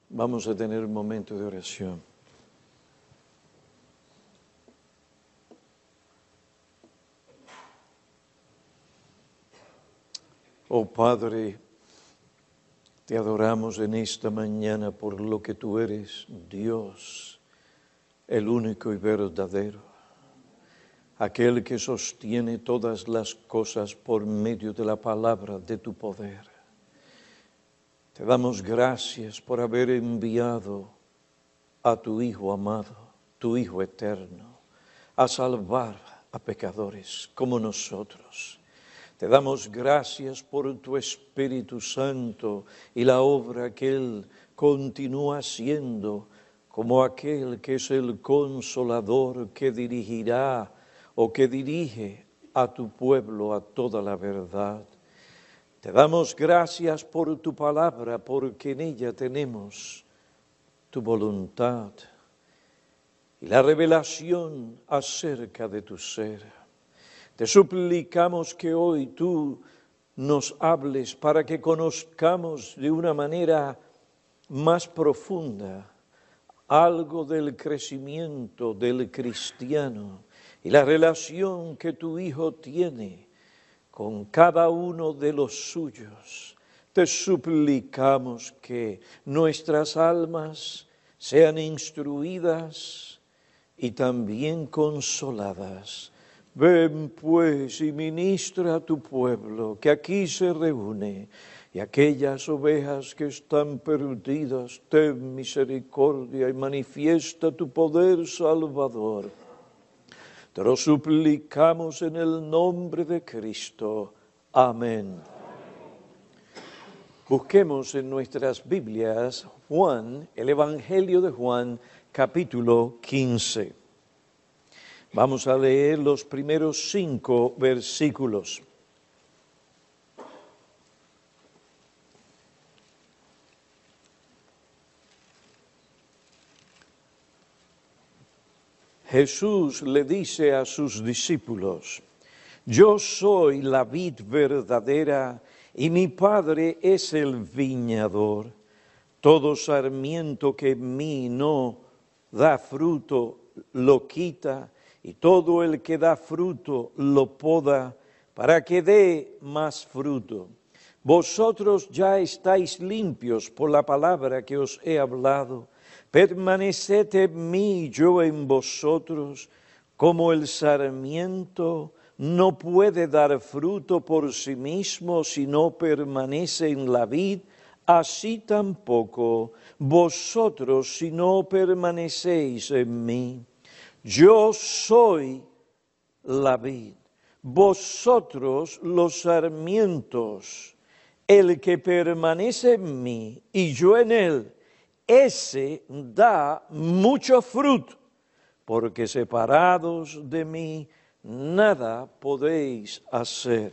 Vamos a tener un momento de oración. Oh Padre, te adoramos en esta mañana por lo que tú eres, Dios, el único y verdadero, aquel que sostiene todas las cosas por medio de la palabra de tu poder. Te damos gracias por haber enviado a tu Hijo amado, tu Hijo eterno, a salvar a pecadores como nosotros. Te damos gracias por tu Espíritu Santo y la obra que Él continúa haciendo como aquel que es el Consolador que dirigirá o que dirige a tu pueblo a toda la verdad. Te damos gracias por tu palabra, porque en ella tenemos tu voluntad y la revelación acerca de tu ser. Te suplicamos que hoy tú nos hables para que conozcamos de una manera más profunda algo del crecimiento del cristiano y la relación que tu Hijo tiene con cada uno de los suyos. Te suplicamos que nuestras almas sean instruidas y también consoladas. Ven pues y ministra a tu pueblo que aquí se reúne, y aquellas ovejas que están perdidas, ten misericordia y manifiesta tu poder salvador. Te lo suplicamos en el nombre de Cristo. Amén. Busquemos en nuestras Biblias Juan, el Evangelio de Juan, capítulo 15. Vamos a leer los primeros 5 versículos. Jesús le dice a sus discípulos: yo soy la vid verdadera y mi Padre es el viñador. Todo sarmiento que en mí no da fruto lo quita, y todo el que da fruto lo poda, para que dé más fruto. Vosotros ya estáis limpios por la palabra que os he hablado. Permaneced en mí y yo en vosotros. Como el sarmiento no puede dar fruto por sí mismo si no permanece en la vid, así tampoco vosotros si no permanecéis en mí. Yo soy la vid, vosotros los sarmientos. El que permanece en mí y yo en él, ese da mucho fruto, porque separados de mí nada podéis hacer.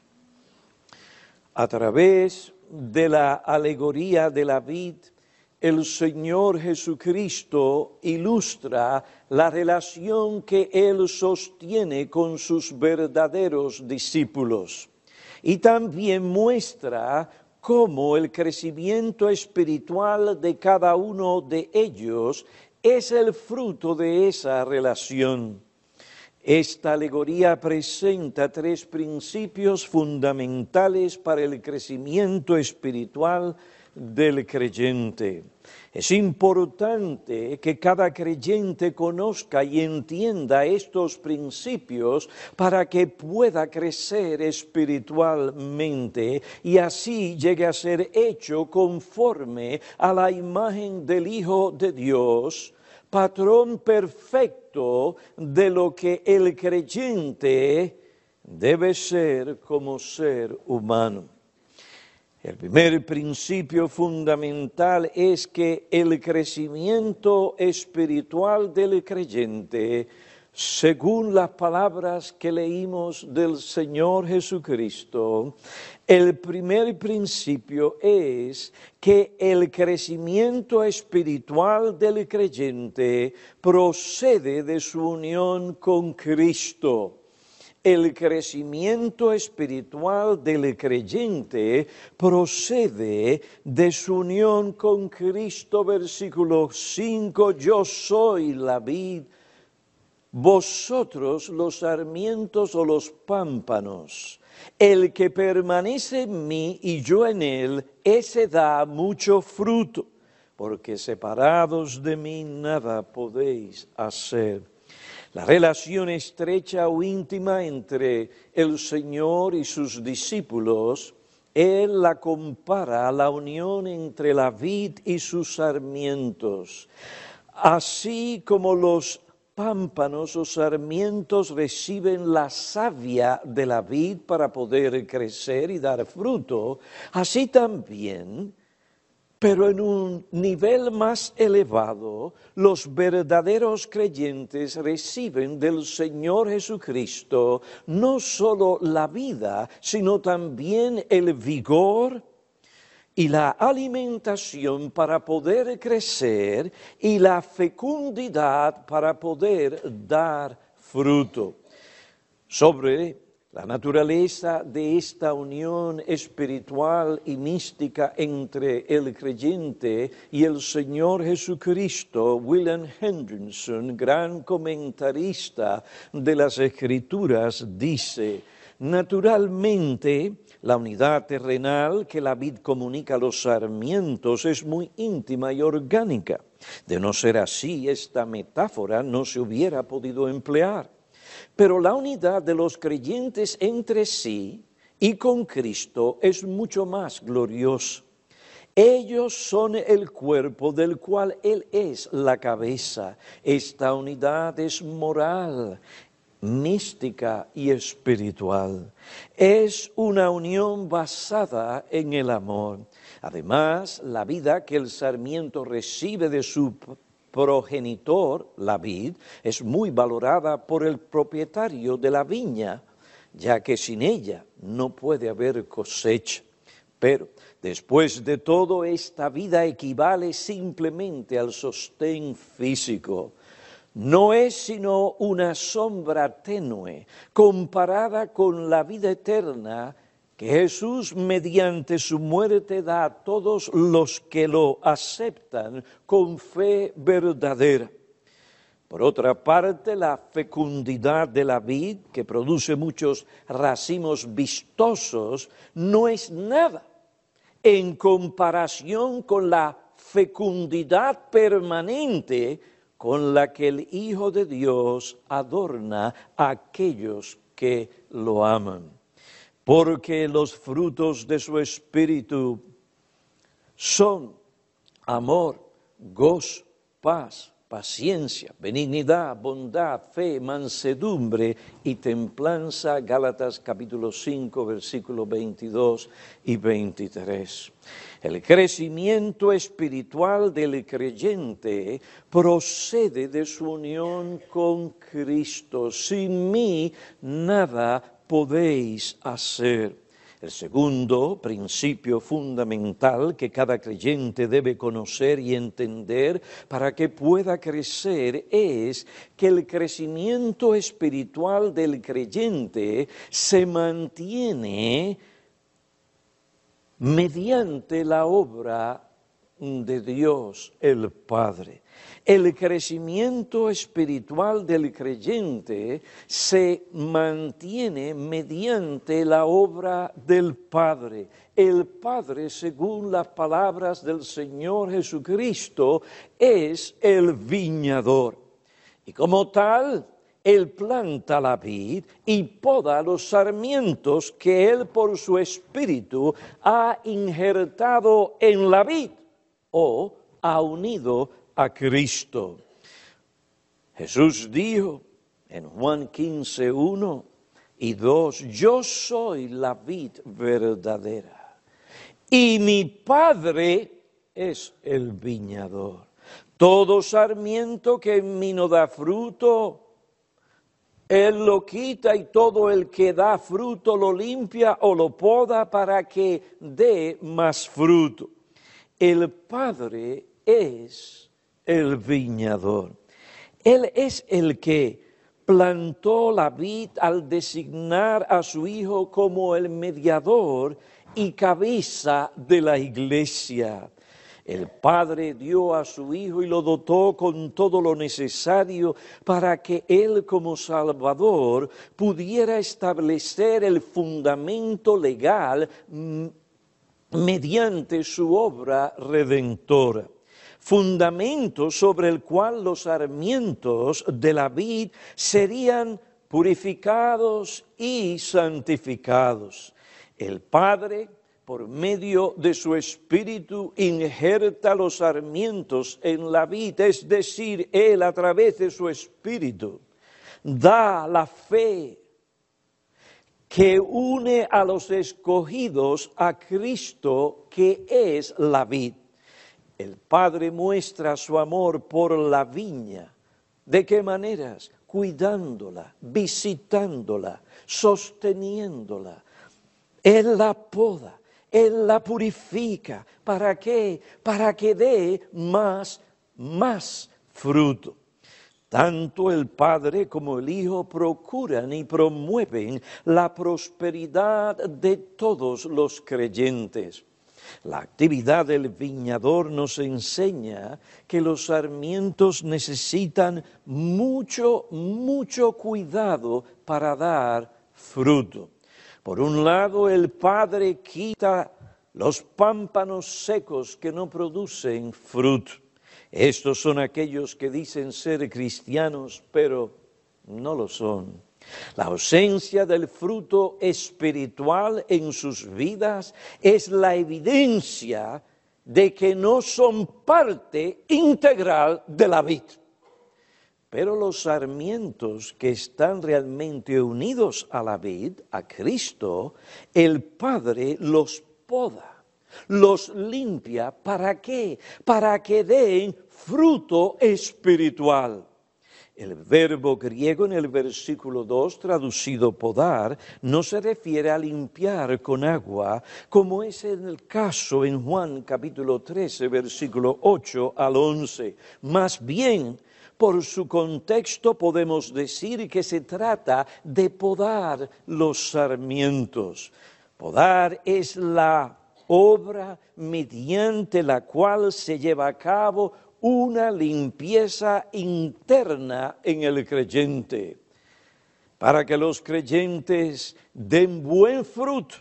A través de la alegoría de la vid, el Señor Jesucristo ilustra la relación que Él sostiene con sus verdaderos discípulos y también muestra cómo el crecimiento espiritual de cada uno de ellos es el fruto de esa relación. Esta alegoría presenta 3 principios fundamentales para el crecimiento espiritual del creyente. Es importante que cada creyente conozca y entienda estos principios para que pueda crecer espiritualmente y así llegue a ser hecho conforme a la imagen del Hijo de Dios, patrón perfecto de lo que el creyente debe ser como ser humano. El primer principio fundamental es que el crecimiento espiritual del creyente, según las palabras que leímos del Señor Jesucristo, el primer principio es que el crecimiento espiritual del creyente procede de su unión con Cristo. El crecimiento espiritual del creyente procede de su unión con Cristo, versículo 5, yo soy la vid, vosotros los sarmientos o los pámpanos. El que permanece en mí y yo en él, ese da mucho fruto, porque separados de mí nada podéis hacer. La relación estrecha o íntima entre el Señor y sus discípulos, Él la compara a la unión entre la vid y sus sarmientos. Así como los pámpanos o sarmientos reciben la savia de la vid para poder crecer y dar fruto, así también, pero en un nivel más elevado, los verdaderos creyentes reciben del Señor Jesucristo no solo la vida, sino también el vigor y la alimentación para poder crecer y la fecundidad para poder dar fruto. Sobre la naturaleza de esta unión espiritual y mística entre el creyente y el Señor Jesucristo, William Hendrickson, gran comentarista de las Escrituras, dice: naturalmente, la unidad terrenal que la vid comunica a los sarmientos es muy íntima y orgánica. De no ser así, esta metáfora no se hubiera podido emplear. Pero la unidad de los creyentes entre sí y con Cristo es mucho más gloriosa. Ellos son el cuerpo del cual Él es la cabeza. Esta unidad es moral, mística y espiritual. Es una unión basada en el amor. Además, la vida que el sarmiento recibe de su progenitor, la vid, es muy valorada por el propietario de la viña, ya que sin ella no puede haber cosecha. Pero, después de todo, esta vida equivale simplemente al sostén físico. No es sino una sombra tenue comparada con la vida eterna que Jesús mediante su muerte da a todos los que lo aceptan con fe verdadera. Por otra parte, la fecundidad de la vid, que produce muchos racimos vistosos, no es nada en comparación con la fecundidad permanente con la que el Hijo de Dios adorna a aquellos que lo aman. Porque los frutos de su Espíritu son amor, gozo, paz, paciencia, benignidad, bondad, fe, mansedumbre y templanza. Gálatas capítulo 5, versículos 22 y 23. El crecimiento espiritual del creyente procede de su unión con Cristo. Sin mí nada podéis hacer. El segundo principio fundamental que cada creyente debe conocer y entender para que pueda crecer es que el crecimiento espiritual del creyente se mantiene mediante la obra de Dios el Padre. El crecimiento espiritual del creyente se mantiene mediante la obra del Padre. El Padre, según las palabras del Señor Jesucristo, es el viñador. Y como tal, Él planta la vid y poda los sarmientos que Él por su Espíritu ha injertado en la vid o ha unido a Cristo. Jesús dijo en Juan 15, 1 y 2, yo soy la vid verdadera y mi Padre es el viñador. Todo sarmiento que en mí no da fruto, Él lo quita, y todo el que da fruto lo limpia o lo poda para que dé más fruto. El Padre es el viñador. Él es el que plantó la vid al designar a su Hijo como el mediador y cabeza de la iglesia. El Padre dio a su Hijo y lo dotó con todo lo necesario para que Él como Salvador pudiera establecer el fundamento legal mediante su obra redentora. Fundamento sobre el cual los sarmientos de la vid serían purificados y santificados. El Padre, por medio de su Espíritu, injerta los sarmientos en la vid, es decir, Él a través de su Espíritu da la fe que une a los escogidos a Cristo, que es la vid. El Padre muestra su amor por la viña. ¿De qué maneras? Cuidándola, visitándola, sosteniéndola. Él la poda, Él la purifica. ¿Para qué? Para que dé más fruto. Tanto el Padre como el Hijo procuran y promueven la prosperidad de todos los creyentes. La actividad del viñador nos enseña que los sarmientos necesitan mucho cuidado para dar fruto. Por un lado, el Padre quita los pámpanos secos que no producen fruto. Estos son aquellos que dicen ser cristianos, pero no lo son. La ausencia del fruto espiritual en sus vidas es la evidencia de que no son parte integral de la vid. Pero los sarmientos que están realmente unidos a la vid, a Cristo, el Padre los poda, los limpia. ¿Para qué? Para que den fruto espiritual. El verbo griego en el versículo 2, traducido podar, no se refiere a limpiar con agua, como es en el caso en Juan capítulo 13, versículo 8 al 11. Más bien, por su contexto podemos decir que se trata de podar los sarmientos. Podar es la obra mediante la cual se lleva a cabo una limpieza interna en el creyente, para que los creyentes den buen fruto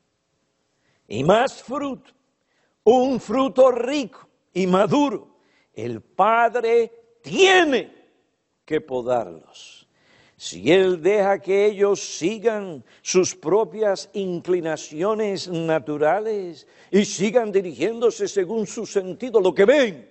y más fruto, un fruto rico y maduro. El Padre tiene que podarlos. Si Él deja que ellos sigan sus propias inclinaciones naturales y sigan dirigiéndose según su sentido, lo que ven,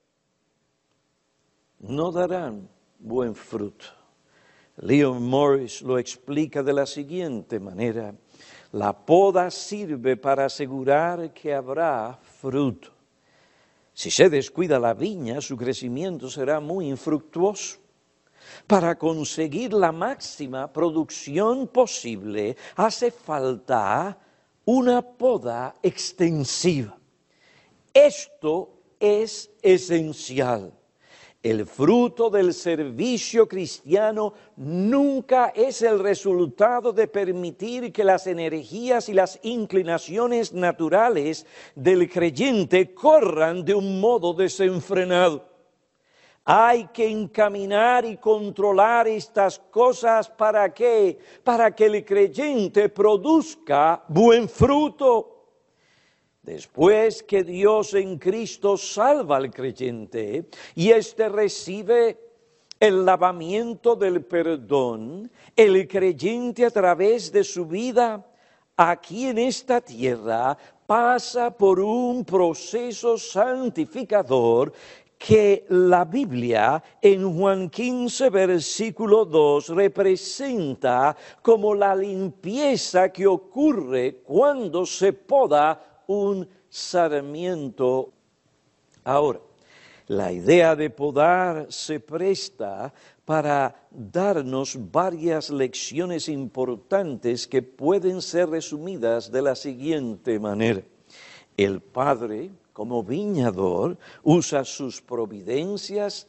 no darán buen fruto. Leon Morris lo explica de la siguiente manera: la poda sirve para asegurar que habrá fruto. Si se descuida la viña, su crecimiento será muy infructuoso. Para conseguir la máxima producción posible, hace falta una poda extensiva. Esto es esencial. El fruto del servicio cristiano nunca es el resultado de permitir que las energías y las inclinaciones naturales del creyente corran de un modo desenfrenado. Hay que encaminar y controlar estas cosas ¿para qué? Para que el creyente produzca buen fruto. Después que Dios en Cristo salva al creyente y éste recibe el lavamiento del perdón, el creyente a través de su vida aquí en esta tierra pasa por un proceso santificador que la Biblia en Juan 15, versículo 2, representa como la limpieza que ocurre cuando se poda un sarmiento. Ahora, la idea de podar se presta para darnos varias lecciones importantes que pueden ser resumidas de la siguiente manera. El Padre, como viñador, usa sus providencias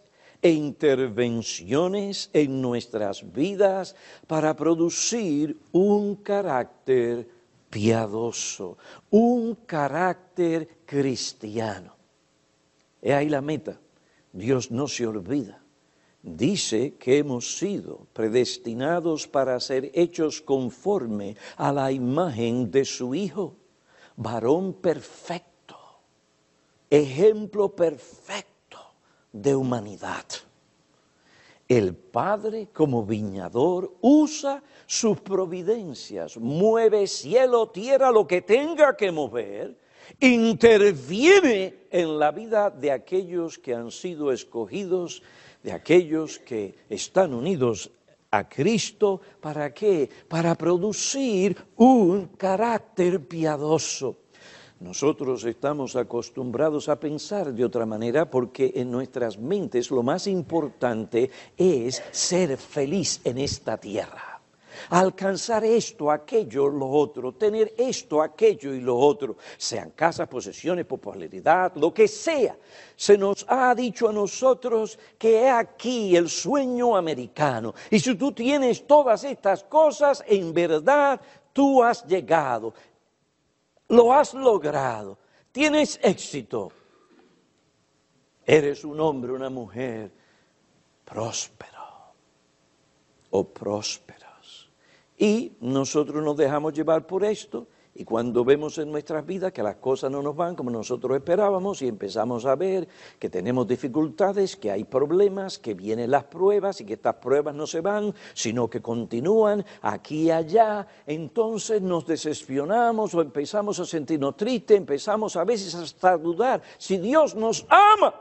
e intervenciones en nuestras vidas para producir un carácter piadoso, un carácter cristiano. Es ahí la meta. Dios no se olvida. Dice que hemos sido predestinados para ser hechos conforme a la imagen de su Hijo, varón perfecto, ejemplo perfecto de humanidad. El Padre, como viñador, usa sus providencias, mueve cielo, tierra, lo que tenga que mover, interviene en la vida de aquellos que han sido escogidos, de aquellos que están unidos a Cristo. ¿Para qué? Para producir un carácter piadoso. Nosotros estamos acostumbrados a pensar de otra manera porque en nuestras mentes lo más importante es ser feliz en esta tierra. Alcanzar esto, aquello, lo otro, tener esto, aquello y lo otro, sean casas, posesiones, popularidad, lo que sea. Se nos ha dicho a nosotros que es aquí el sueño americano. Y si tú tienes todas estas cosas, en verdad tú has llegado, lo has logrado, tienes éxito. Eres un hombre, una mujer próspero o próspera. Y nosotros nos dejamos llevar por esto, y cuando vemos en nuestras vidas que las cosas no nos van como nosotros esperábamos y empezamos a ver que tenemos dificultades, que hay problemas, que vienen las pruebas y que estas pruebas no se van, sino que continúan aquí y allá, entonces nos desesperamos o empezamos a sentirnos tristes, empezamos a veces hasta a dudar si Dios nos ama.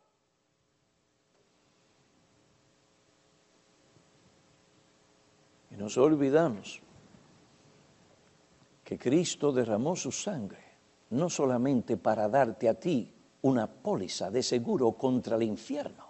Nos olvidamos que Cristo derramó su sangre, no solamente para darte a ti una póliza de seguro contra el infierno.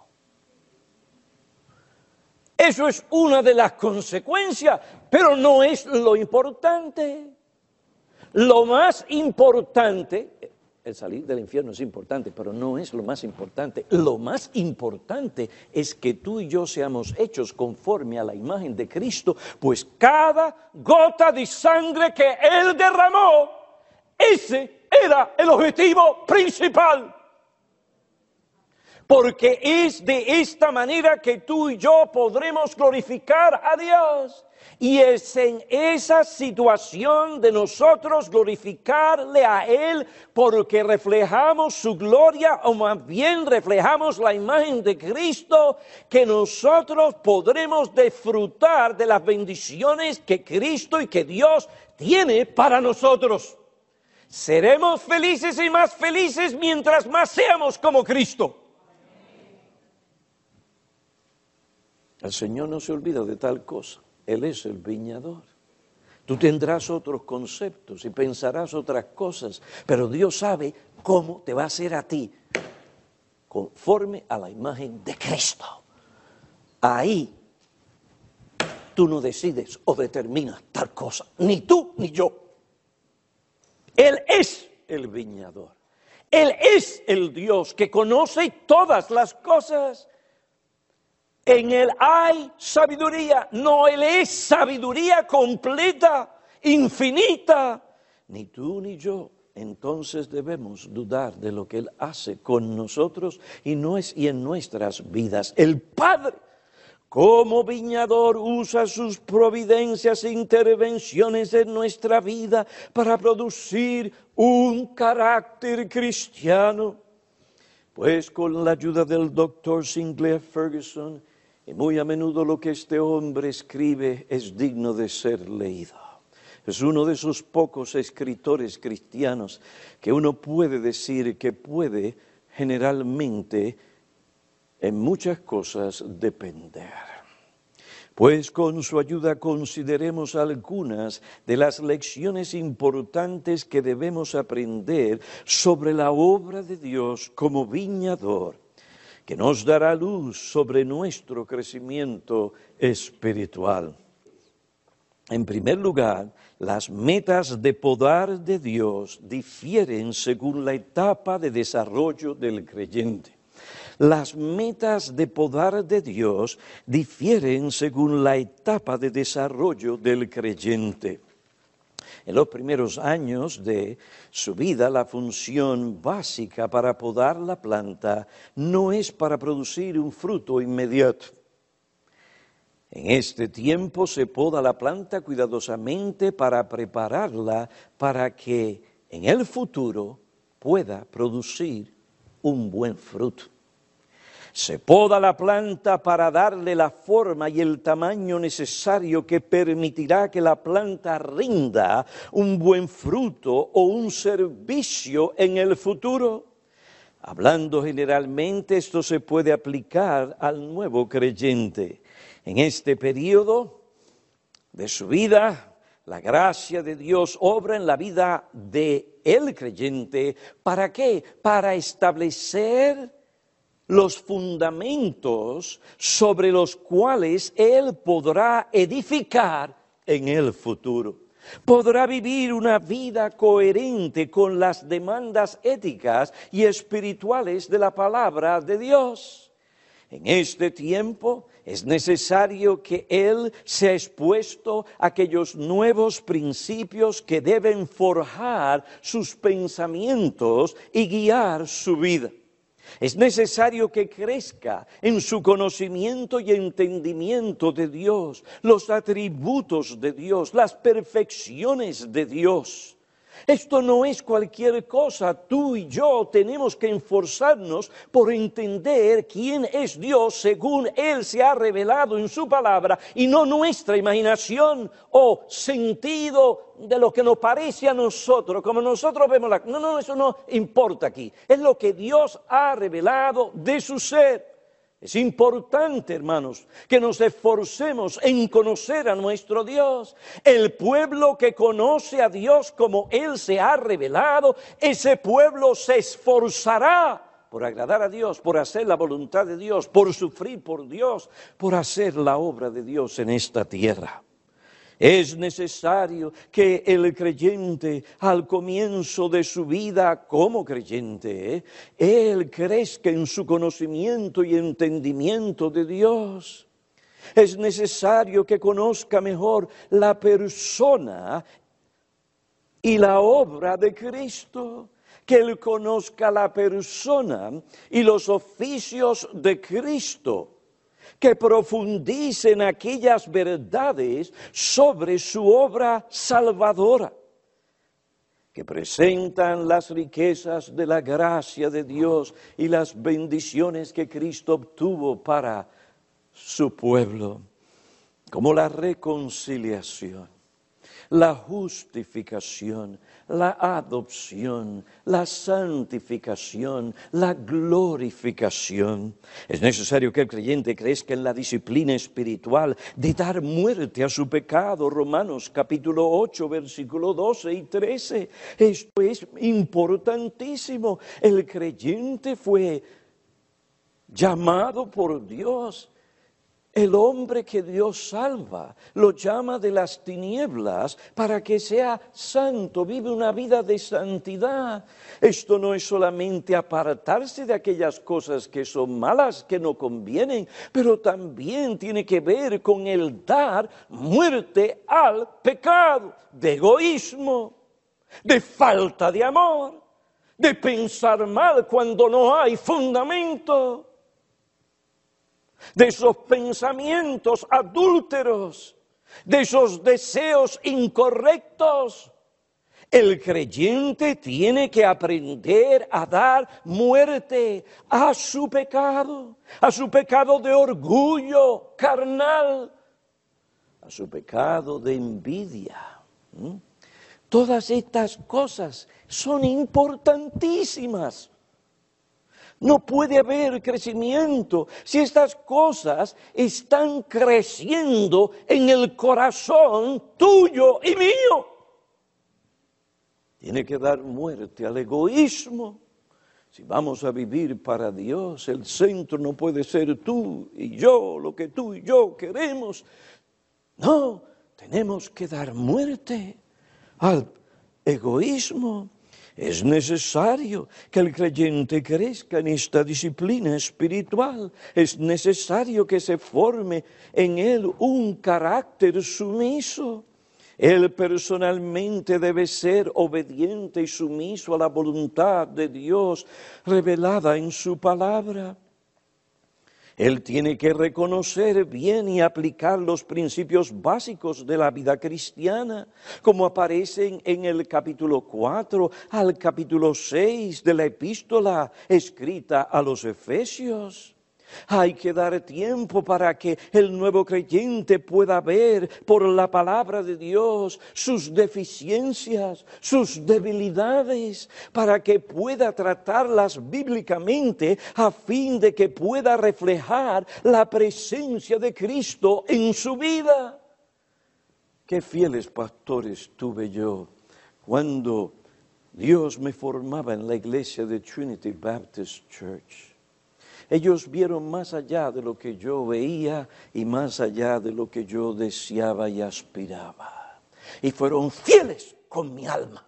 Eso es una de las consecuencias, pero no es lo importante. Lo más importante, el salir del infierno es importante, pero no es lo más importante. Lo más importante es que tú y yo seamos hechos conforme a la imagen de Cristo, pues cada gota de sangre que Él derramó, ese era el objetivo principal. Porque es de esta manera que tú y yo podremos glorificar a Dios. Y es en esa situación de nosotros glorificarle a Él porque reflejamos su gloria, o más bien reflejamos la imagen de Cristo, que nosotros podremos disfrutar de las bendiciones que Cristo y que Dios tiene para nosotros. Seremos felices y más felices mientras más seamos como Cristo. El Señor no se olvida de tal cosa. Él es el viñador. Tú tendrás otros conceptos y pensarás otras cosas, pero Dios sabe cómo te va a hacer a ti, conforme a la imagen de Cristo. Ahí tú no decides o determinas tal cosa, ni tú ni yo. Él es el viñador. Él es el Dios que conoce todas las cosas. En Él hay sabiduría. No, Él es sabiduría completa, infinita. Ni tú ni yo. Entonces debemos dudar de lo que Él hace con nosotros y en nuestras vidas. El Padre, como viñador, usa sus providencias e intervenciones en nuestra vida para producir un carácter cristiano. Pues con la ayuda del Dr. Sinclair Ferguson, y muy a menudo lo que este hombre escribe es digno de ser leído. Es uno de esos pocos escritores cristianos que uno puede decir que puede generalmente en muchas cosas depender. Pues con su ayuda consideremos algunas de las lecciones importantes que debemos aprender sobre la obra de Dios como viñador, que nos dará luz sobre nuestro crecimiento espiritual. En primer lugar, las metas de podar de Dios difieren según la etapa de desarrollo del creyente. Las metas de podar de Dios difieren según la etapa de desarrollo del creyente. En los primeros años de su vida, la función básica para podar la planta no es para producir un fruto inmediato. En este tiempo se poda la planta cuidadosamente para prepararla para que en el futuro pueda producir un buen fruto. Se poda la planta para darle la forma y el tamaño necesario que permitirá que la planta rinda un buen fruto o un servicio en el futuro. Hablando generalmente, esto se puede aplicar al nuevo creyente. En este periodo de su vida, la gracia de Dios obra en la vida del creyente. ¿Para qué? Para establecer los fundamentos sobre los cuales él podrá edificar en el futuro. Podrá vivir una vida coherente con las demandas éticas y espirituales de la palabra de Dios. En este tiempo es necesario que él sea expuesto a aquellos nuevos principios que deben forjar sus pensamientos y guiar su vida. Es necesario que crezca en su conocimiento y entendimiento de Dios, los atributos de Dios, las perfecciones de Dios. Esto no es cualquier cosa. Tú y yo tenemos que esforzarnos por entender quién es Dios según Él se ha revelado en su palabra y no nuestra imaginación o sentido de lo que nos parece a nosotros, como nosotros vemos la... No, eso no importa aquí. Es lo que Dios ha revelado de su ser. Es importante, hermanos, que nos esforcemos en conocer a nuestro Dios. El pueblo que conoce a Dios como Él se ha revelado, ese pueblo se esforzará por agradar a Dios, por hacer la voluntad de Dios, por sufrir por Dios, por hacer la obra de Dios en esta tierra. Es necesario que el creyente al comienzo de su vida como creyente, él crezca en su conocimiento y entendimiento de Dios. Es necesario que conozca mejor la persona y la obra de Cristo, que él conozca la persona y los oficios de Cristo, que profundice en aquellas verdades sobre su obra salvadora, que presentan las riquezas de la gracia de Dios y las bendiciones que Cristo obtuvo para su pueblo, como la reconciliación, la justificación, la adopción, la santificación, la glorificación. Es necesario que el creyente crezca en la disciplina espiritual de dar muerte a su pecado. Romanos capítulo 8, versículo 12 y 13. Esto es importantísimo. El creyente fue llamado por Dios. El hombre que Dios salva lo llama de las tinieblas para que sea santo, vive una vida de santidad. Esto no es solamente apartarse de aquellas cosas que son malas, que no convienen, pero también tiene que ver con el dar muerte al pecado, de egoísmo, de falta de amor, de pensar mal cuando no hay fundamento, de esos pensamientos adúlteros, de esos deseos incorrectos. El creyente tiene que aprender a dar muerte a su pecado de orgullo carnal, a su pecado de envidia. Todas estas cosas son importantísimas. No puede haber crecimiento si estas cosas están creciendo en el corazón tuyo y mío. Tiene que dar muerte al egoísmo. Si vamos a vivir para Dios, el centro no puede ser tú y yo, lo que tú y yo queremos. No, tenemos que dar muerte al egoísmo. Es necesario que el creyente crezca en esta disciplina espiritual. Es necesario que se forme en él un carácter sumiso. Él personalmente debe ser obediente y sumiso a la voluntad de Dios revelada en su palabra. Él tiene que reconocer bien y aplicar los principios básicos de la vida cristiana, como aparecen en el capítulo 4 al capítulo 6 de la epístola escrita a los Efesios. Hay que dar tiempo para que el nuevo creyente pueda ver por la palabra de Dios sus deficiencias, sus debilidades, para que pueda tratarlas bíblicamente a fin de que pueda reflejar la presencia de Cristo en su vida. Qué fieles pastores tuve yo cuando Dios me formaba en la iglesia de Trinity Baptist Church. Ellos vieron más allá de lo que yo veía y más allá de lo que yo deseaba y aspiraba. Y fueron fieles con mi alma.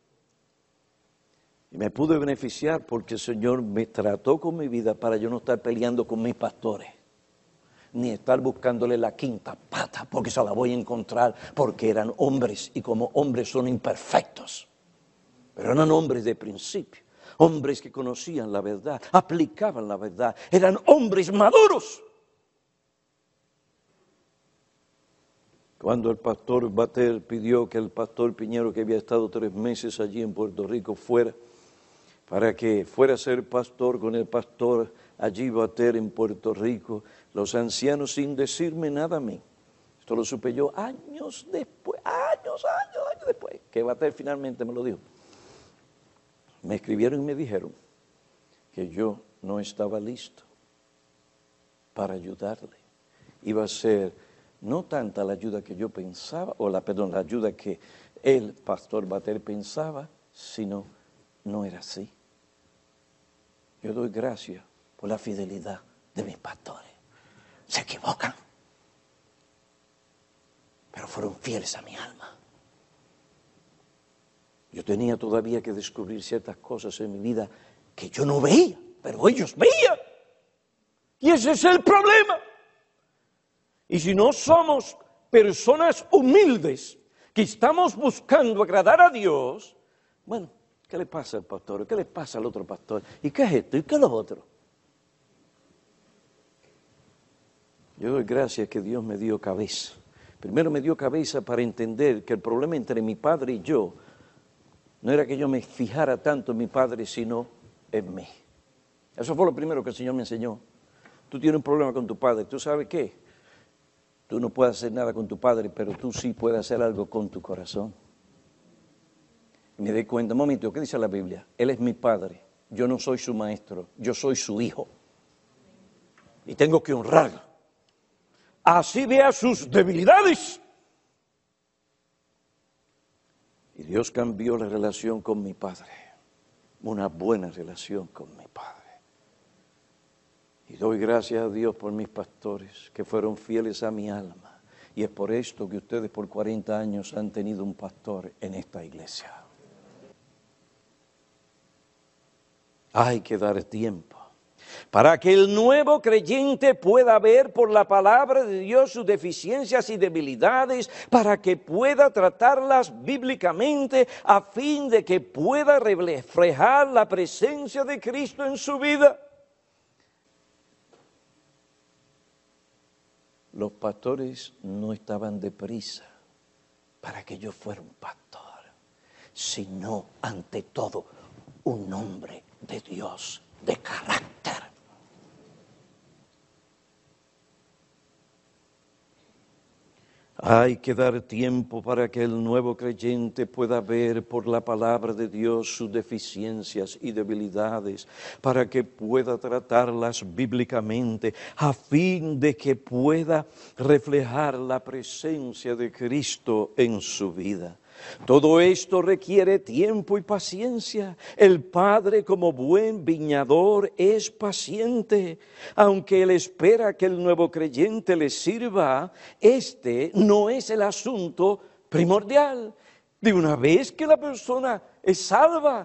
Y me pude beneficiar porque el Señor me trató con mi vida para yo no estar peleando con mis pastores. Ni estar buscándole la quinta pata porque se la voy a encontrar porque eran hombres y como hombres son imperfectos. Pero eran hombres de principio. Hombres que conocían la verdad, aplicaban la verdad, eran hombres maduros. Cuando el pastor Bater pidió que el pastor Piñero, que había estado 3 meses allí en Puerto Rico, fuera, para que fuera a ser pastor con el pastor allí Bater en Puerto Rico, los ancianos sin decirme nada a mí. Esto lo supe yo años después, años después, que Bater finalmente me lo dijo. Me escribieron y me dijeron que yo no estaba listo para ayudarle. Iba a ser no tanta la ayuda que yo pensaba, la ayuda que el pastor Bater pensaba, sino no era así. Yo doy gracias por la fidelidad de mis pastores. Se equivocan, pero fueron fieles a mi alma. Yo tenía todavía que descubrir ciertas cosas en mi vida que yo no veía, pero ellos veían. Y ese es el problema. Y si no somos personas humildes, que estamos buscando agradar a Dios, bueno, ¿qué le pasa al pastor? ¿Qué le pasa al otro pastor? ¿Y qué es esto? ¿Y qué es lo otro? Yo doy gracias que Dios me dio cabeza. Primero me dio cabeza para entender que el problema entre mi padre y yo no era que yo me fijara tanto en mi padre, sino en mí. Eso fue lo primero que el Señor me enseñó. Tú tienes un problema con tu padre, ¿tú sabes qué? Tú no puedes hacer nada con tu padre, pero tú sí puedes hacer algo con tu corazón. Y me di cuenta, un momento, ¿qué dice la Biblia? Él es mi padre, yo no soy su maestro, yo soy su hijo. Y tengo que honrarlo. Así vea sus debilidades. Y Dios cambió la relación con mi padre, una buena relación con mi padre. Y doy gracias a Dios por mis pastores que fueron fieles a mi alma. Y es por esto que ustedes por 40 años han tenido un pastor en esta iglesia. Hay que dar tiempo para que el nuevo creyente pueda ver por la palabra de Dios sus deficiencias y debilidades, para que pueda tratarlas bíblicamente a fin de que pueda reflejar la presencia de Cristo en su vida. Los pastores no estaban deprisa para que yo fuera un pastor, sino ante todo un hombre de Dios, de carácter. Hay que dar tiempo para que el nuevo creyente pueda ver por la palabra de Dios sus deficiencias y debilidades, para que pueda tratarlas bíblicamente, a fin de que pueda reflejar la presencia de Cristo en su vida. Todo esto requiere tiempo y paciencia. El Padre, como buen viñador, es paciente. Aunque Él espera que el nuevo creyente le sirva, este no es el asunto primordial. De una vez que la persona es salva,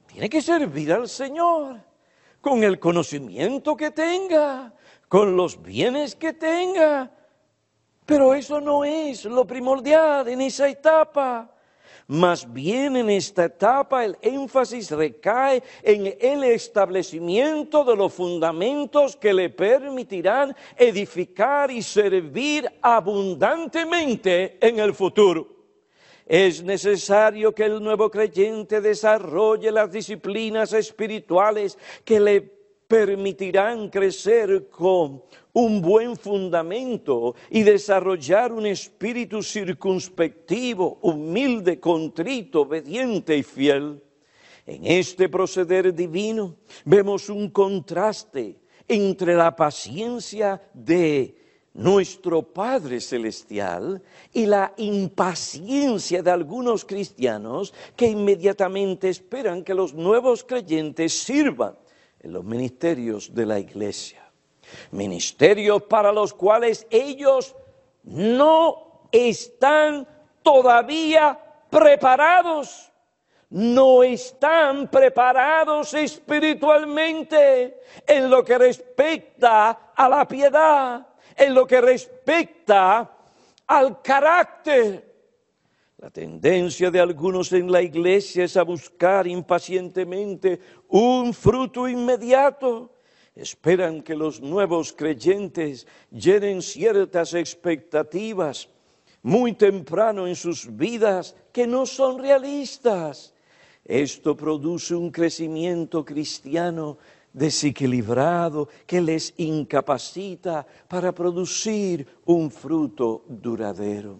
Tiene que servir al Señor con el conocimiento que tenga, con los bienes que tenga. Pero eso no es lo primordial en esa etapa. Más bien en esta etapa el énfasis recae en el establecimiento de los fundamentos que le permitirán edificar y servir abundantemente en el futuro. Es necesario que el nuevo creyente desarrolle las disciplinas espirituales que le permitirán crecer con un buen fundamento y desarrollar un espíritu circunspectivo, humilde, contrito, obediente y fiel. En este proceder divino vemos un contraste entre la paciencia de nuestro Padre Celestial y la impaciencia de algunos cristianos que inmediatamente esperan que los nuevos creyentes sirvan en los ministerios de la iglesia. Ministerios para los cuales ellos no están todavía preparados. No están preparados espiritualmente en lo que respecta a la piedad, en lo que respecta al carácter. La tendencia de algunos en la iglesia es a buscar impacientemente un fruto inmediato. Esperan que los nuevos creyentes llenen ciertas expectativas muy temprano en sus vidas que no son realistas. Esto produce un crecimiento cristiano desequilibrado que les incapacita para producir un fruto duradero.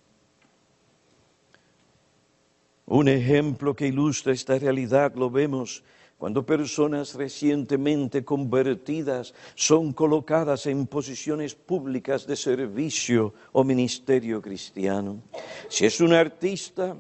Un ejemplo que ilustra esta realidad lo vemos cuando personas recientemente convertidas son colocadas en posiciones públicas de servicio o ministerio cristiano. Si es un artista,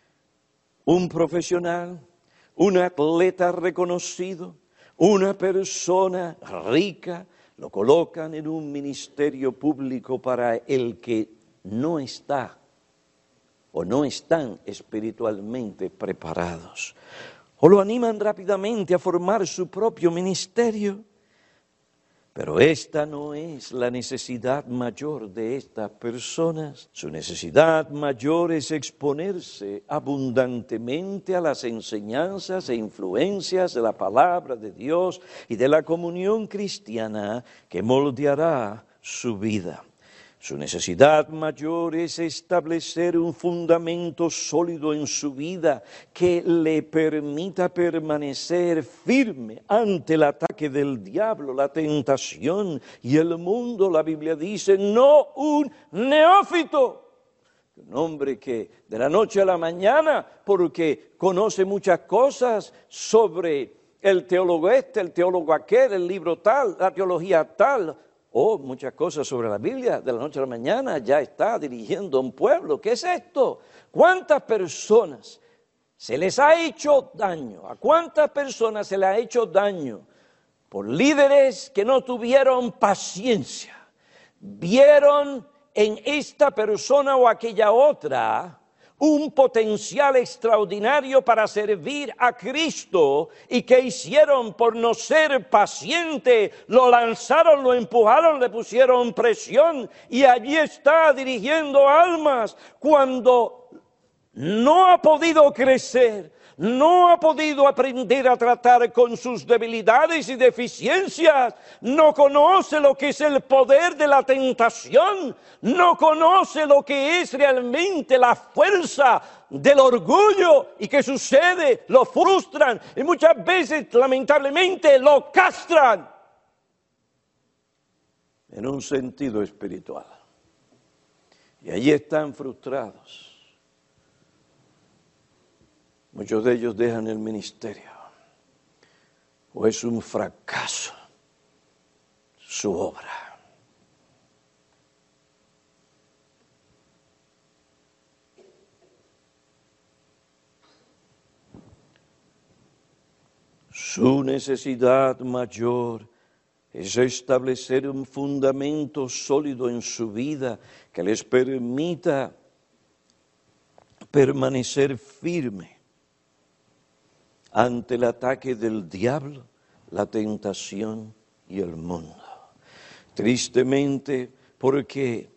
un profesional, un atleta reconocido, una persona rica, lo colocan en un ministerio público para el que no está o no están espiritualmente preparados. O lo animan rápidamente a formar su propio ministerio. Pero esta no es la necesidad mayor de estas personas. Su necesidad mayor es exponerse abundantemente a las enseñanzas e influencias de la palabra de Dios y de la comunión cristiana que moldeará su vida. Su necesidad mayor es establecer un fundamento sólido en su vida que le permita permanecer firme ante el ataque del diablo, la tentación y el mundo. La Biblia dice, no un neófito, un hombre que de la noche a la mañana, porque conoce muchas cosas sobre el teólogo este, el teólogo aquel, el libro tal, la teología tal, o muchas cosas sobre la Biblia, de la noche a la mañana ya está dirigiendo a un pueblo. ¿Qué es esto? ¿Cuántas personas se les ha hecho daño? ¿A cuántas personas se les ha hecho daño por líderes que no tuvieron paciencia? Vieron en esta persona o aquella otra un potencial extraordinario para servir a Cristo y que hicieron por no ser paciente, lo lanzaron, lo empujaron, le pusieron presión y allí está dirigiendo almas cuando no ha podido crecer. No ha podido aprender a tratar con sus debilidades y deficiencias. No conoce lo que es el poder de la tentación. No conoce lo que es realmente la fuerza del orgullo. ¿Y qué sucede? Lo frustran y muchas veces, lamentablemente, lo castran. En un sentido espiritual. Y allí están frustrados. Muchos de ellos dejan el ministerio, o es un fracaso su obra. Su necesidad mayor es establecer un fundamento sólido en su vida que les permita permanecer firme ante el ataque del diablo, la tentación y el mundo. Tristemente, porque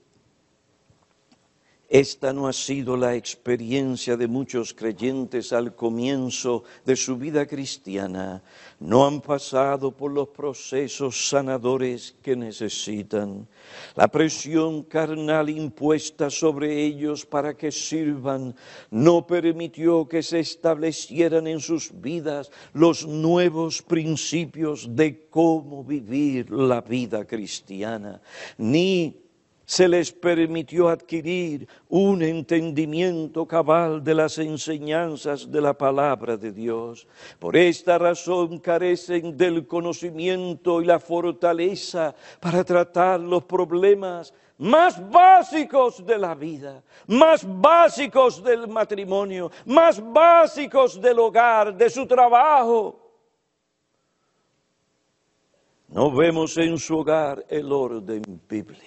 esta no ha sido la experiencia de muchos creyentes al comienzo de su vida cristiana. No han pasado por los procesos sanadores que necesitan. La presión carnal impuesta sobre ellos para que sirvan no permitió que se establecieran en sus vidas los nuevos principios de cómo vivir la vida cristiana, ni se les permitió adquirir un entendimiento cabal de las enseñanzas de la palabra de Dios. Por esta razón carecen del conocimiento y la fortaleza para tratar los problemas más básicos de la vida, más básicos del matrimonio, más básicos del hogar, de su trabajo. No vemos en su hogar el orden bíblico.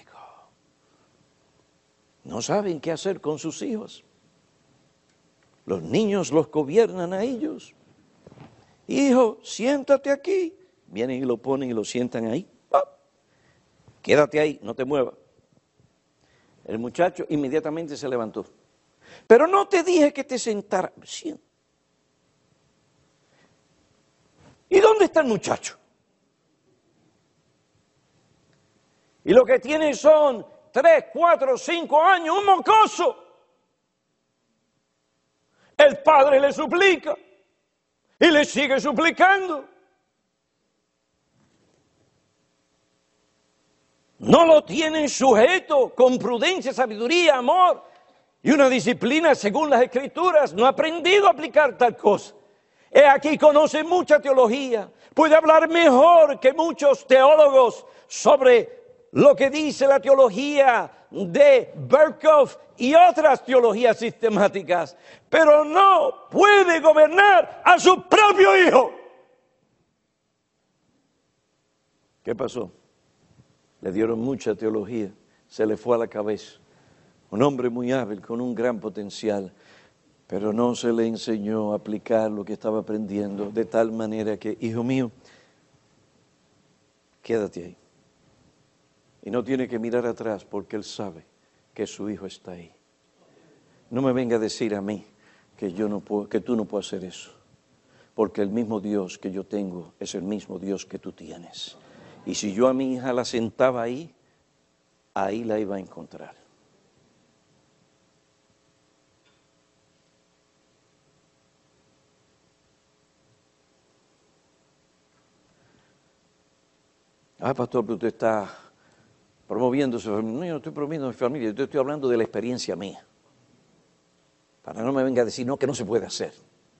No saben qué hacer con sus hijos. Los niños los gobiernan a ellos. Hijo, siéntate aquí. Vienen y lo ponen y lo sientan ahí. ¡Pap! Quédate ahí, no te muevas. El muchacho inmediatamente se levantó. Pero no te dije que te sentaras. Siéntate. ¿Y dónde está el muchacho? Y lo que tienen son 3, 4, 5 años, un mocoso. El padre le suplica y le sigue suplicando. No lo tienen sujeto con prudencia, sabiduría, amor y una disciplina según las Escrituras. No ha aprendido a aplicar tal cosa. Aquí conoce mucha teología, puede hablar mejor que muchos teólogos sobre lo que dice la teología de Berkhoff y otras teologías sistemáticas, pero no puede gobernar a su propio hijo. ¿Qué pasó? Le dieron mucha teología, se le fue a la cabeza. Un hombre muy hábil, con un gran potencial, pero no se le enseñó a aplicar lo que estaba aprendiendo, de tal manera que, hijo mío, quédate ahí. Y no tiene que mirar atrás porque él sabe que su hijo está ahí. No me venga a decir a mí que tú no puedes hacer eso. Porque el mismo Dios que yo tengo es el mismo Dios que tú tienes. Y si yo a mi hija la sentaba ahí, ahí la iba a encontrar. Pastor, pero usted está promoviendo su familia. No, yo no estoy promoviendo mi familia, yo estoy hablando de la experiencia mía. Para no me venga a decir, no, que no se puede hacer.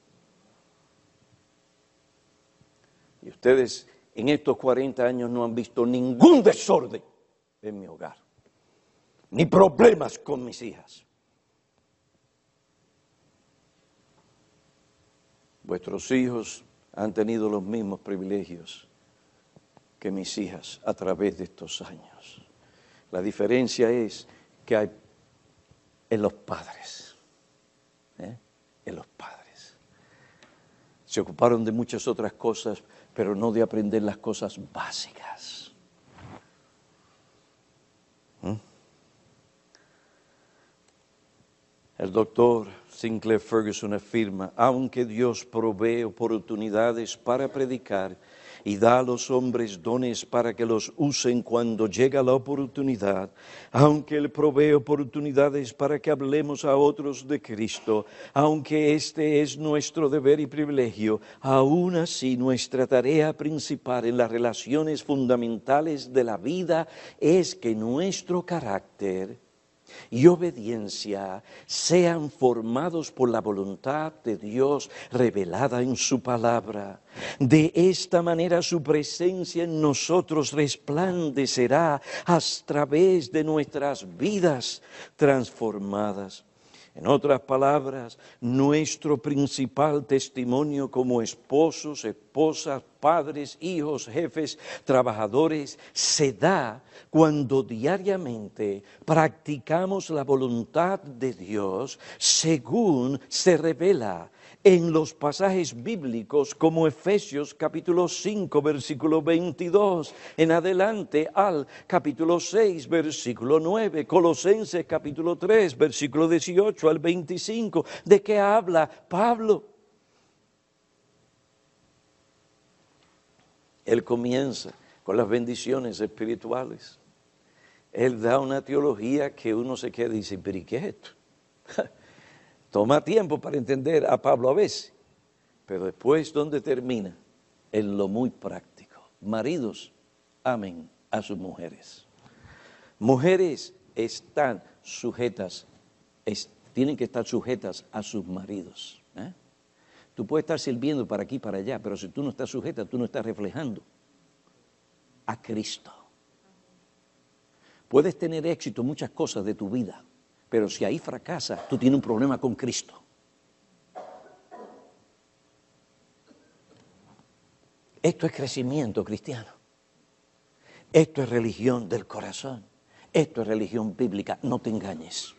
Y ustedes en estos 40 años no han visto ningún desorden en mi hogar, ni problemas con mis hijas. Vuestros hijos han tenido los mismos privilegios que mis hijas a través de estos años. La diferencia es que hay en los padres, en los padres. Se ocuparon de muchas otras cosas, pero no de aprender las cosas básicas. El doctor Sinclair Ferguson afirma, aunque Dios provee oportunidades para predicar y da a los hombres dones para que los usen cuando llega la oportunidad, aunque Él provee oportunidades para que hablemos a otros de Cristo, aunque este es nuestro deber y privilegio, aún así nuestra tarea principal en las relaciones fundamentales de la vida es que nuestro carácter y obediencia sean formados por la voluntad de Dios revelada en su palabra. De esta manera su presencia en nosotros resplandecerá a través de nuestras vidas transformadas. En otras palabras, nuestro principal testimonio como esposos, esposas, padres, hijos, jefes, trabajadores, se da cuando diariamente practicamos la voluntad de Dios según se revela en los pasajes bíblicos como Efesios capítulo 5, versículo 22, en adelante al capítulo 6, versículo 9, Colosenses capítulo 3, versículo 18 al 25. ¿De qué habla Pablo? Él comienza con las bendiciones espirituales. Él da una teología que uno se queda y dice, ¿pero y qué es esto? Toma tiempo para entender a Pablo a veces, pero después, ¿dónde termina? En lo muy práctico. Maridos, amen a sus mujeres. Mujeres están sujetas, tienen que estar sujetas a sus maridos. Tú puedes estar sirviendo para aquí y para allá, pero si tú no estás sujeta, tú no estás reflejando a Cristo. Puedes tener éxito en muchas cosas de tu vida, pero si ahí fracasas, tú tienes un problema con Cristo. Esto es crecimiento cristiano. Esto es religión del corazón. Esto es religión bíblica. No te engañes.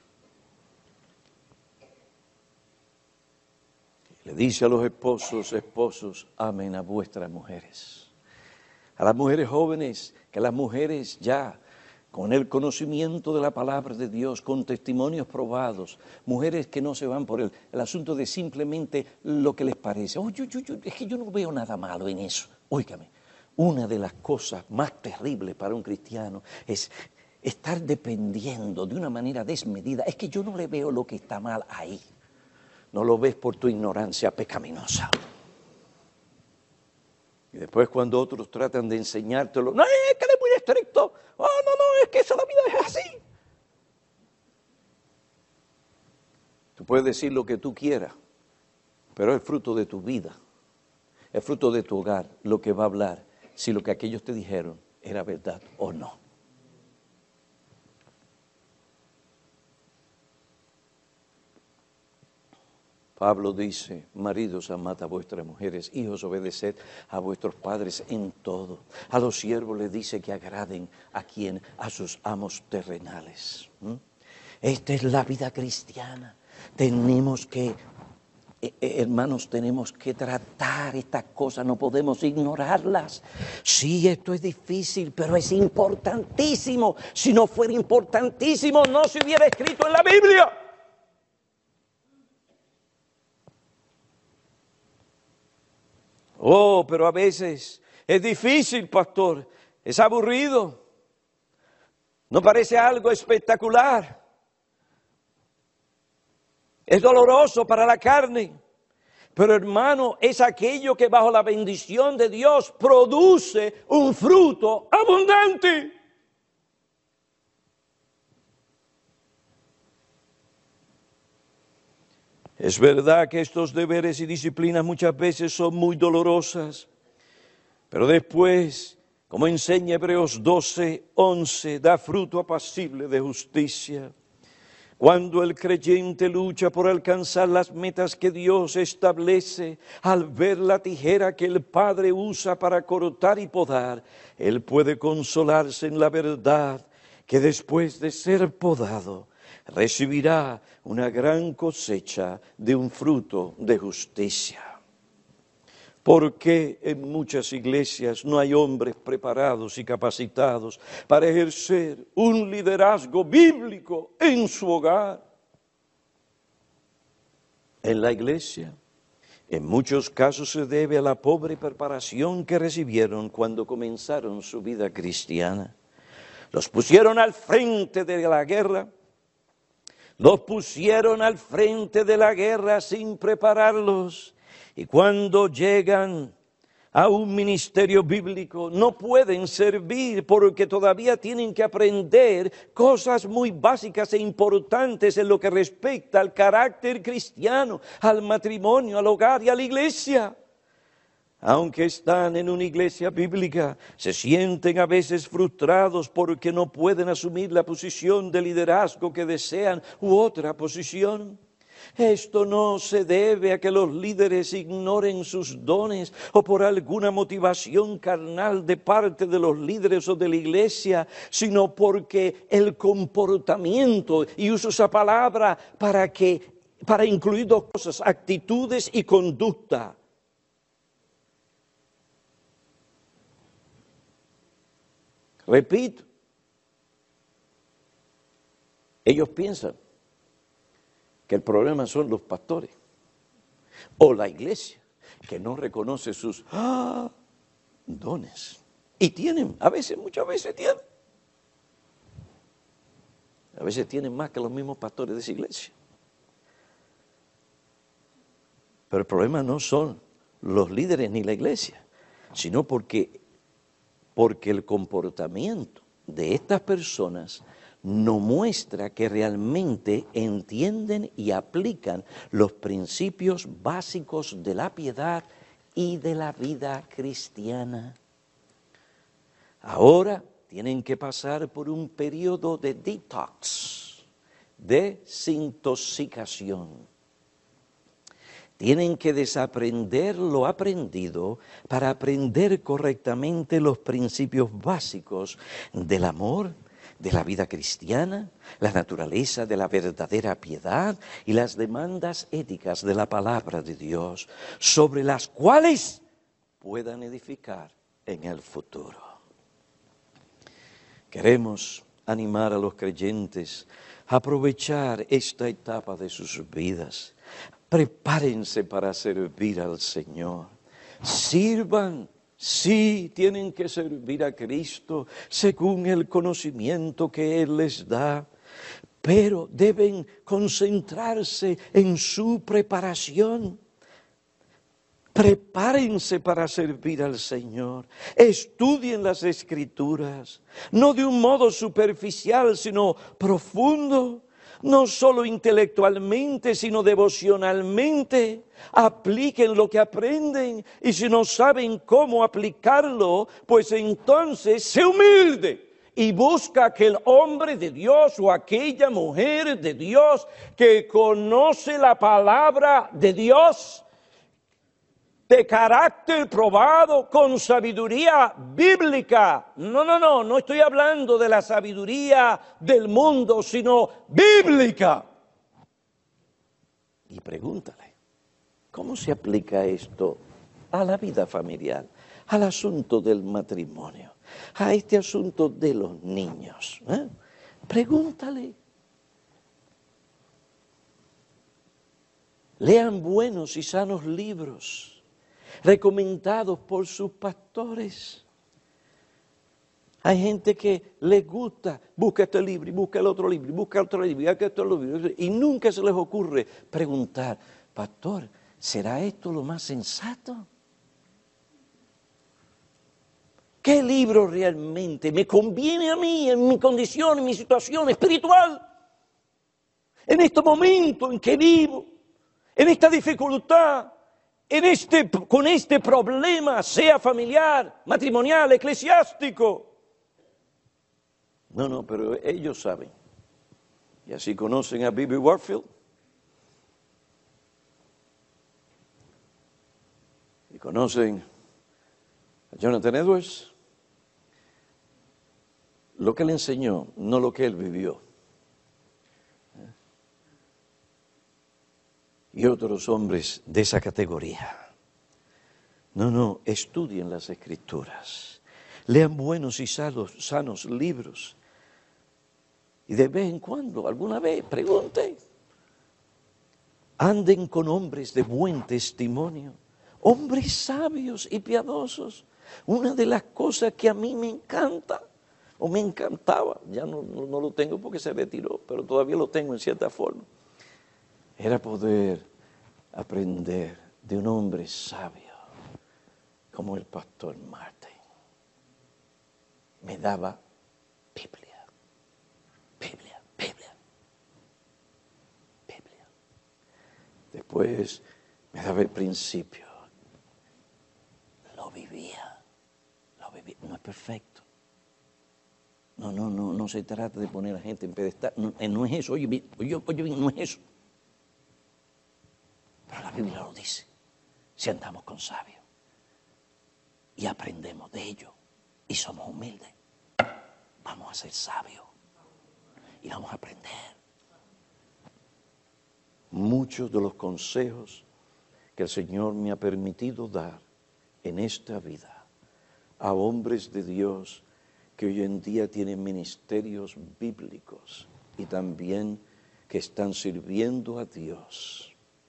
Le dice a los esposos, esposos, amen a vuestras mujeres. A las mujeres jóvenes, que las mujeres ya con el conocimiento de la palabra de Dios, con testimonios probados, mujeres que no se van por el asunto de simplemente lo que les parece. Oh, es que yo no veo nada malo en eso. Óigame, una de las cosas más terribles para un cristiano es estar dependiendo de una manera desmedida. Es que yo no le veo lo que está mal ahí. No lo ves por tu ignorancia pecaminosa. Y después cuando otros tratan de enseñártelo, no, es que eres muy estricto. Oh, no, es que esa la vida es así. Tú puedes decir lo que tú quieras, pero es fruto de tu vida, es fruto de tu hogar lo que va a hablar si lo que aquellos te dijeron era verdad o no. Pablo dice, maridos, amad a vuestras mujeres, hijos, obedeced a vuestros padres en todo. A los siervos les dice que agraden a quien, a sus amos terrenales. Esta es la vida cristiana. Tenemos que, hermanos, tenemos que tratar estas cosas, no podemos ignorarlas. Sí, esto es difícil, pero es importantísimo. Si no fuera importantísimo, no se hubiera escrito en la Biblia. Oh, pero a veces es difícil, pastor, es aburrido, no parece algo espectacular, es doloroso para la carne, pero hermano, es aquello que bajo la bendición de Dios produce un fruto abundante. Es verdad que estos deberes y disciplinas muchas veces son muy dolorosas, pero después, como enseña Hebreos 12:11, da fruto apacible de justicia. Cuando el creyente lucha por alcanzar las metas que Dios establece, al ver la tijera que el Padre usa para cortar y podar, él puede consolarse en la verdad que después de ser podado, recibirá una gran cosecha de un fruto de justicia. ¿Por qué en muchas iglesias no hay hombres preparados y capacitados para ejercer un liderazgo bíblico en su hogar? En la iglesia, en muchos casos se debe a la pobre preparación que recibieron cuando comenzaron su vida cristiana. Los pusieron al frente de la guerra. Los pusieron al frente de la guerra sin prepararlos. Y cuando llegan a un ministerio bíblico no pueden servir porque todavía tienen que aprender cosas muy básicas e importantes en lo que respecta al carácter cristiano, al matrimonio, al hogar y a la iglesia. Aunque están en una iglesia bíblica, se sienten a veces frustrados porque no pueden asumir la posición de liderazgo que desean u otra posición. Esto no se debe a que los líderes ignoren sus dones o por alguna motivación carnal de parte de los líderes o de la iglesia, sino porque el comportamiento, y uso esa palabra para incluir dos cosas, actitudes y conducta. Repito, ellos piensan que el problema son los pastores o la iglesia, que no reconoce sus dones. Y tienen, muchas veces tienen. A veces tienen más que los mismos pastores de esa iglesia. Pero el problema no son los líderes ni la iglesia, sino porque el comportamiento de estas personas no muestra que realmente entienden y aplican los principios básicos de la piedad y de la vida cristiana. Ahora tienen que pasar por un periodo de detox, de desintoxicación. Tienen que desaprender lo aprendido para aprender correctamente los principios básicos del amor, de la vida cristiana, la naturaleza de la verdadera piedad y las demandas éticas de la palabra de Dios, sobre las cuales puedan edificar en el futuro. Queremos animar a los creyentes a aprovechar esta etapa de sus vidas. Prepárense para servir al Señor. Sirvan. Sí, tienen que servir a Cristo según el conocimiento que Él les da, pero deben concentrarse en su preparación. Prepárense para servir al Señor. Estudien las Escrituras, no de un modo superficial, sino profundo. No solo intelectualmente, sino devocionalmente. Apliquen lo que aprenden y si no saben cómo aplicarlo, pues entonces sé humilde y busca aquel hombre de Dios o aquella mujer de Dios que conoce la palabra de Dios, de carácter probado, con sabiduría bíblica. No estoy hablando de la sabiduría del mundo, sino bíblica. Y pregúntale, ¿cómo se aplica esto a la vida familiar, al asunto del matrimonio, a este asunto de los niños? Pregúntale. Lean buenos y sanos libros recomendados por sus pastores. Hay gente que les gusta, busca este libro, y busca el otro libro, y busca otro libro, y busca otro libro, y nunca se les ocurre preguntar, pastor, ¿será esto lo más sensato? ¿Qué libro realmente me conviene a mí, en mi condición, en mi situación espiritual? En este momento en que vivo, en esta dificultad, con este problema, sea familiar, matrimonial, eclesiástico. No, pero ellos saben. Y así conocen a B.B. Warfield. Y conocen a Jonathan Edwards. Lo que él enseñó, no lo que él vivió. Y otros hombres de esa categoría. No, estudien las Escrituras. Lean buenos y sanos libros. Y de vez en cuando, alguna vez, pregunten. Anden con hombres de buen testimonio. Hombres sabios y piadosos. Una de las cosas que a mí me encanta, o me encantaba, ya no lo tengo porque se retiró, pero todavía lo tengo en cierta forma, era poder aprender de un hombre sabio como el pastor Martin. Me daba Biblia. Después me daba el principio. Lo vivía. No es perfecto. No se trata de poner a la gente en pedestal. No es eso. Oye bien, no es eso. Pero la Biblia lo dice, si andamos con sabios y aprendemos de ellos y somos humildes, vamos a ser sabios y vamos a aprender. Muchos de los consejos que el Señor me ha permitido dar en esta vida a hombres de Dios que hoy en día tienen ministerios bíblicos y también que están sirviendo a Dios,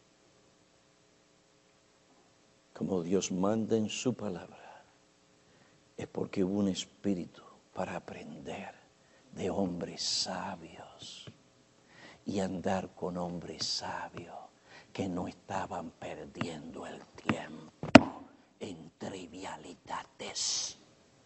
como Dios manda en su palabra, es porque hubo un espíritu para aprender de hombres sabios y andar con hombres sabios que no estaban perdiendo el tiempo en trivialidades.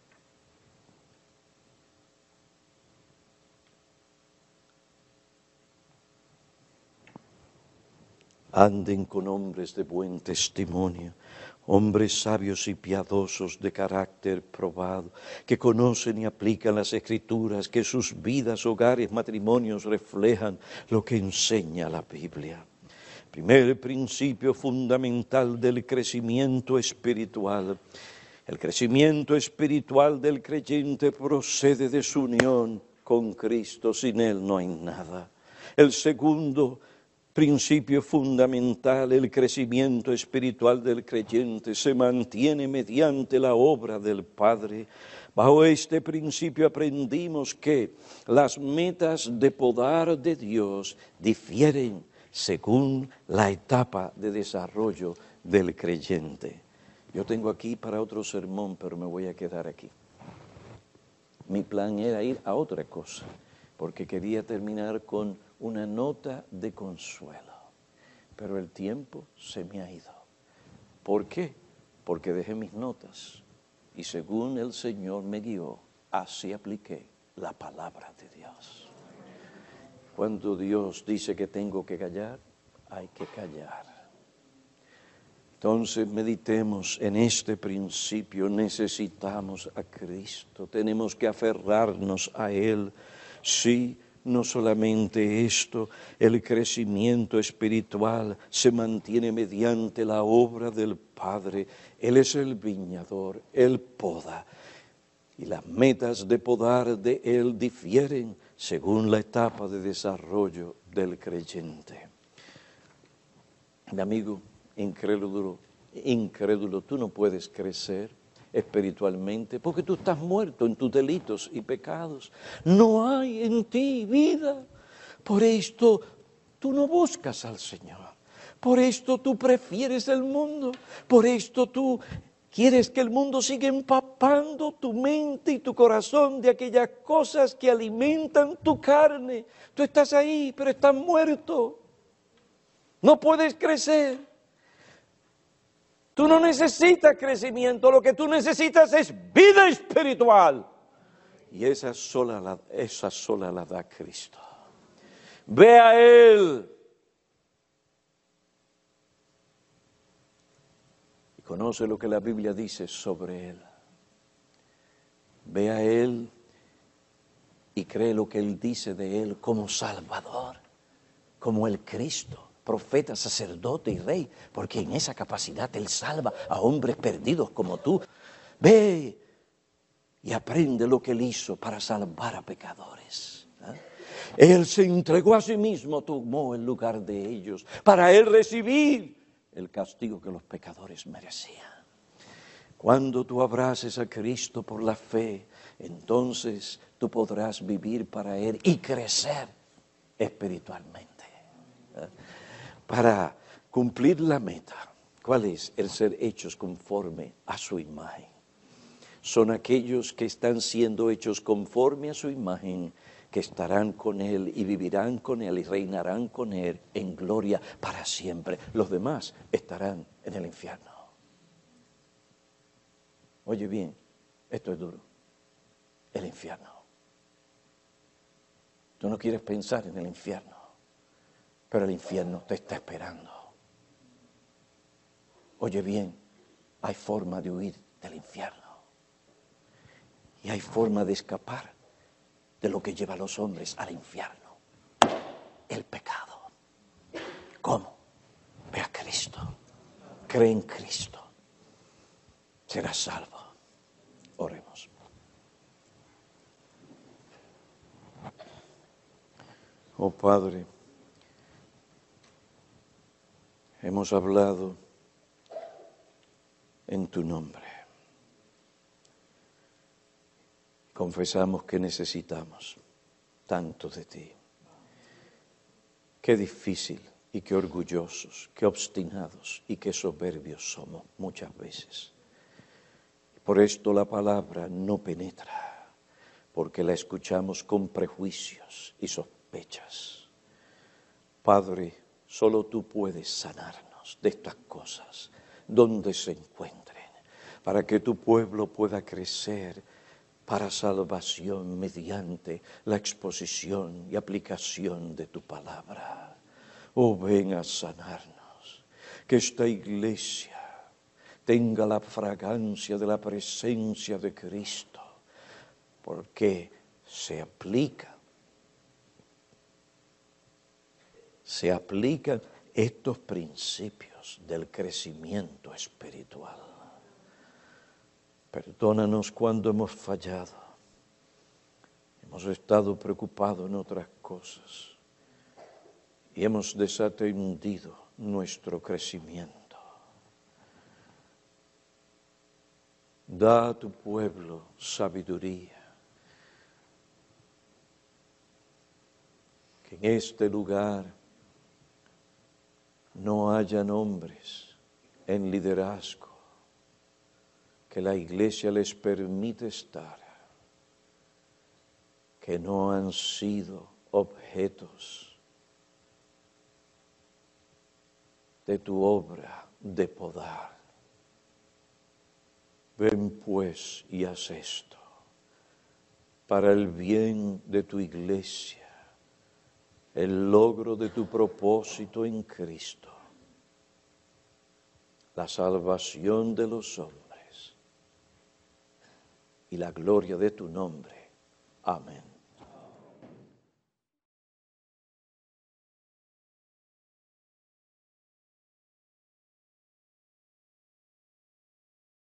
Anden con hombres de buen testimonio, hombres sabios y piadosos de carácter probado, que conocen y aplican las Escrituras, que sus vidas, hogares, matrimonios reflejan lo que enseña la Biblia. Primer principio fundamental del crecimiento espiritual. El crecimiento espiritual del creyente procede de su unión con Cristo, sin Él no hay nada. El segundo principio fundamental, el crecimiento espiritual del creyente se mantiene mediante la obra del Padre. Bajo este principio aprendimos que las metas de poder de Dios difieren según la etapa de desarrollo del creyente. Yo tengo aquí para otro sermón, pero me voy a quedar aquí. Mi plan era ir a otra cosa, porque quería terminar con una nota de consuelo, pero el tiempo se me ha ido. ¿Por qué? Porque dejé mis notas y según el Señor me guió, así apliqué la palabra de Dios. Cuando Dios dice que tengo que callar, hay que callar. Entonces meditemos en este principio, necesitamos a Cristo, tenemos que aferrarnos a Él. Sí, no solamente esto, el crecimiento espiritual se mantiene mediante la obra del Padre. Él es el viñador, Él poda. Y las metas de podar de Él difieren según la etapa de desarrollo del creyente. Mi amigo incrédulo, tú no puedes crecer espiritualmente porque tú estás muerto en tus delitos y pecados. No hay en ti vida. Por esto tú no buscas al Señor. Por esto tú prefieres el mundo. Por esto tú quieres que el mundo siga empapando tu mente y tu corazón de aquellas cosas que alimentan tu carne. Tú estás ahí, pero estás muerto. No puedes crecer. Tú no necesitas crecimiento, lo que tú necesitas es vida espiritual. Y esa sola la da Cristo. Ve a Él. Y conoce lo que la Biblia dice sobre Él. Ve a Él y cree lo que Él dice de Él como Salvador, como el Cristo. Profeta, sacerdote y rey, porque en esa capacidad Él salva a hombres perdidos como tú. Ve y aprende lo que Él hizo para salvar a pecadores. Él se entregó a sí mismo, tomó el lugar de ellos, para Él recibir el castigo que los pecadores merecían. Cuando tú abraces a Cristo por la fe, entonces tú podrás vivir para Él y crecer espiritualmente. Para cumplir la meta, ¿cuál es? El ser hechos conforme a su imagen. Son aquellos que están siendo hechos conforme a su imagen, que estarán con Él y vivirán con Él y reinarán con Él en gloria para siempre. Los demás estarán en el infierno. Oye bien, esto es duro. El infierno. Tú no quieres pensar en el infierno. Pero el infierno te está esperando. Oye bien, hay forma de huir del infierno. Y hay forma de escapar de lo que lleva a los hombres al infierno. El pecado. ¿Cómo? Ve a Cristo. cree en Cristo, serás salvo. Oremos. Oh Padre, hemos hablado en tu nombre. Confesamos que necesitamos tanto de ti. Qué difícil y qué orgullosos, qué obstinados y qué soberbios somos muchas veces. Por esto la palabra no penetra, porque la escuchamos con prejuicios y sospechas. Padre, solo tú puedes sanarnos de estas cosas, donde se encuentren, para que tu pueblo pueda crecer para salvación mediante la exposición y aplicación de tu palabra. Oh, ven a sanarnos, que esta iglesia tenga la fragancia de la presencia de Cristo, porque se aplican estos principios del crecimiento espiritual. Perdónanos cuando hemos fallado, hemos estado preocupados en otras cosas y hemos desatendido nuestro crecimiento. Da a tu pueblo sabiduría, que en este lugar no hayan hombres en liderazgo, que la iglesia les permite estar, que no han sido objetos de tu obra de podar. Ven pues y haz esto para el bien de tu iglesia, el logro de tu propósito en Cristo, la salvación de los hombres y la gloria de tu nombre. Amén.